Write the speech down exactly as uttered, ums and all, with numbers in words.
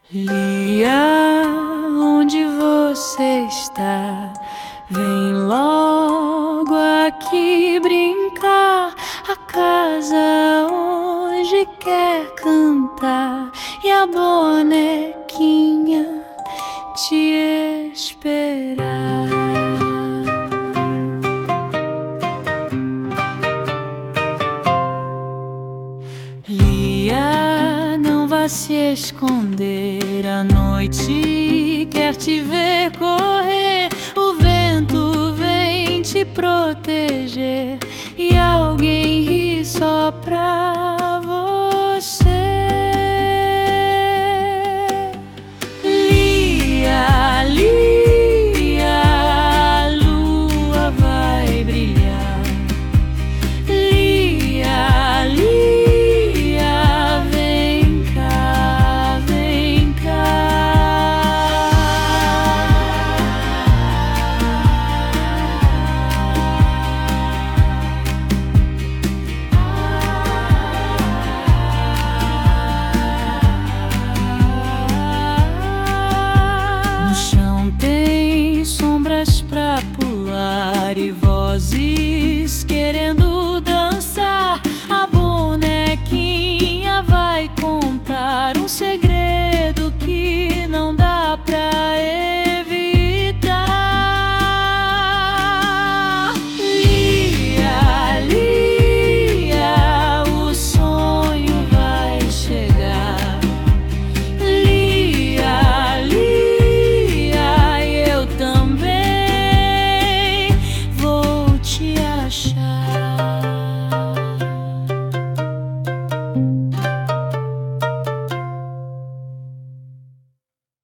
Lia, onde você está? Vem logo aqui brincar. A casa hoje quer cantar e a bonequinha te esperar. Lia, não vá se esconder, a noite quer te ver correr. O vento vem te proteger e alguém ri só pra você. Lia, Lia, a lua vai brilhar. Lia, Lia, vem cá, vem cá. No chão tem sombras pra pular e